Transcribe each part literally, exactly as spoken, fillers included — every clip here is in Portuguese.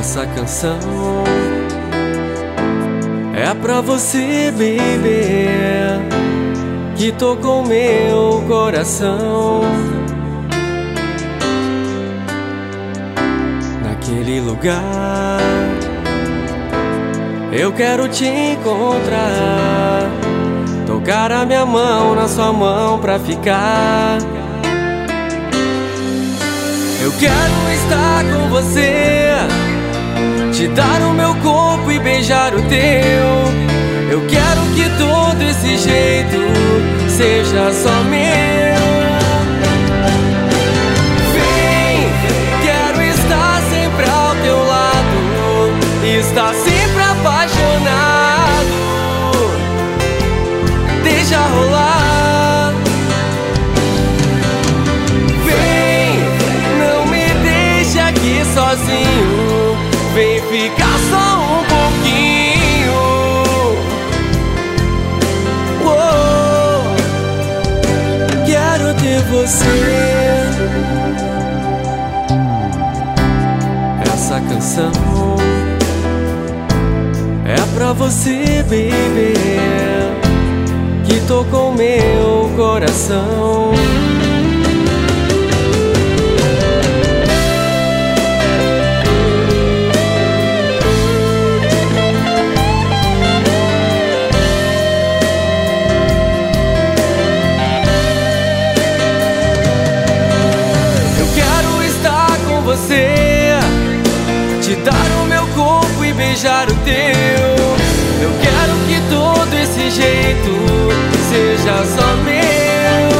Essa canção é pra você, baby, que tocou meu coração. Naquele lugar eu quero te encontrar, tocar a minha mão na sua mão pra ficar. Eu quero estar com você, te dar o meu corpo e beijar o teu. Eu quero que todo esse jeito seja só meu. Vem, quero estar sempre ao teu lado, estar sempre apaixonado. Deixa rolar. Vem, não me deixe aqui sozinho, vem ficar só um pouquinho. Oh, quero ter você. Essa canção é pra você, baby, que tocou meu coração. Você, te dar o meu corpo e beijar o teu. Eu quero que todo esse jeito seja só meu.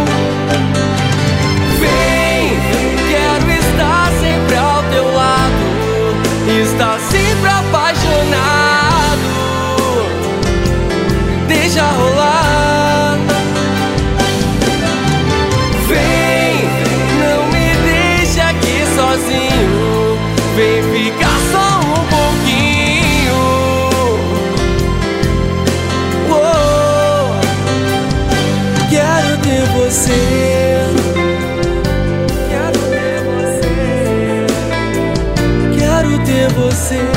Vem, quero estar sempre ao teu lado, estar sempre apaixonado. Deixa rolar. Vem, não me deixe aqui sozinho, vem ficar só um pouquinho. Oh, quero ter você, quero ter você, quero ter você.